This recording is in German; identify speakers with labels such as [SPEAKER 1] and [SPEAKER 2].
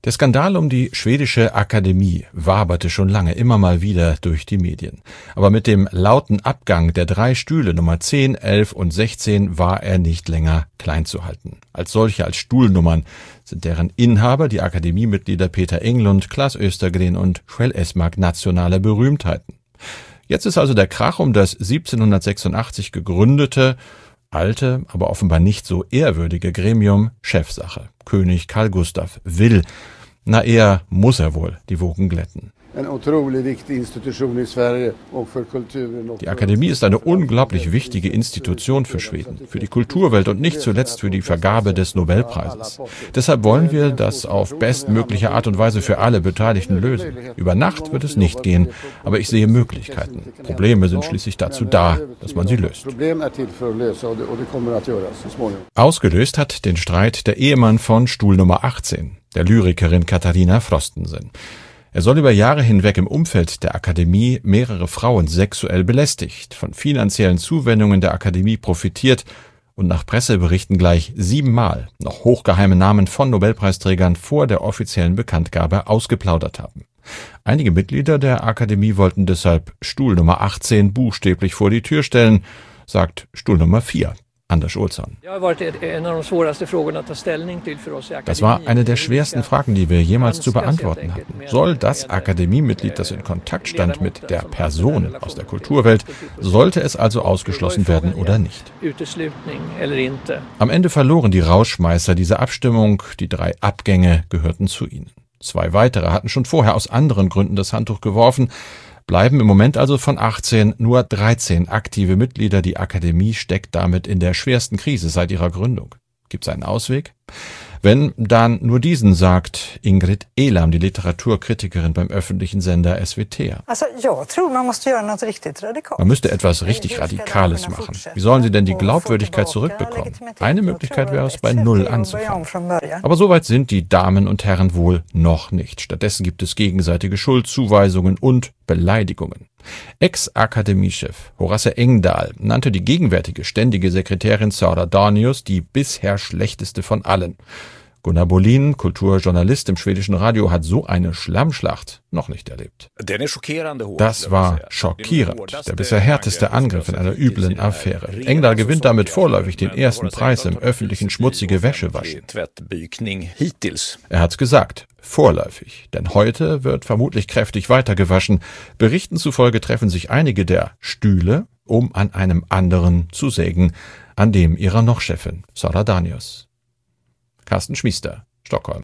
[SPEAKER 1] Der Skandal um die schwedische Akademie waberte schon lange immer mal wieder durch die Medien. Aber mit dem lauten Abgang der 3 Stühle Nummer 10, 11 und 16 war er nicht länger klein zu halten. Als solche, als Stuhlnummern, sind deren Inhaber, die Akademiemitglieder Peter Englund, Claes Östergren und Kjell Esmark nationale Berühmtheiten. Jetzt ist also der Krach um das 1786 gegründete, alte, aber offenbar nicht so ehrwürdige Gremium Chefsache. König Carl Gustaf will, eher muss er wohl die Wogen glätten. Die Akademie ist eine unglaublich wichtige Institution für Schweden, für die Kulturwelt und nicht zuletzt für die Vergabe des Nobelpreises. Deshalb wollen wir das auf bestmögliche Art und Weise für alle Beteiligten lösen. Über Nacht wird es nicht gehen, aber ich sehe Möglichkeiten. Probleme sind schließlich dazu da, dass man sie löst. Ausgelöst hat den Streit der Ehemann von Stuhl Nummer 18, der Lyrikerin Katharina Frostensen. Er soll über Jahre hinweg im Umfeld der Akademie mehrere Frauen sexuell belästigt, von finanziellen Zuwendungen der Akademie profitiert und nach Presseberichten gleich 7-mal noch hochgeheime Namen von Nobelpreisträgern vor der offiziellen Bekanntgabe ausgeplaudert haben. Einige Mitglieder der Akademie wollten deshalb Stuhl Nummer 18 buchstäblich vor die Tür stellen, sagt Stuhl Nummer 4. Anders Olsson. Das war eine der schwersten Fragen, die wir jemals zu beantworten hatten. Soll das Akademiemitglied, das in Kontakt stand mit der Person aus der Kulturwelt, sollte es also ausgeschlossen werden oder nicht? Am Ende verloren die Rauschmeißer diese Abstimmung, die 3 Abgänge gehörten zu ihnen. 2 weitere hatten schon vorher aus anderen Gründen das Handtuch geworfen, bleiben im Moment also von 18 nur 13 aktive Mitglieder. Die Akademie steckt damit in der schwersten Krise seit ihrer Gründung. Gibt es einen Ausweg? Wenn, dann nur diesen, sagt Ingrid Elam, die Literaturkritikerin beim öffentlichen Sender SVT. Man müsste etwas richtig Radikales machen. Wie sollen sie denn die Glaubwürdigkeit zurückbekommen? Eine Möglichkeit wäre es, bei Null anzufangen. Aber soweit sind die Damen und Herren wohl noch nicht. Stattdessen gibt es gegenseitige Schuldzuweisungen und Beleidigungen. Ex-Akademiechef Horace Engdahl nannte die gegenwärtige ständige Sekretärin Sara Danius die bisher schlechteste von allen. Gunnar Bolin, Kulturjournalist im schwedischen Radio, hat so eine Schlammschlacht noch nicht erlebt. Das war schockierend, der bisher härteste Angriff in einer üblen Affäre. Engdahl gewinnt damit vorläufig den ersten Preis im öffentlichen schmutzige Wäschewaschen. Er hat's gesagt, vorläufig, denn heute wird vermutlich kräftig weitergewaschen. Berichten zufolge treffen sich einige der Stühle, um an einem anderen zu sägen, an dem ihrer noch Chefin, Sara Danius. Carsten Schmiester, Stockholm.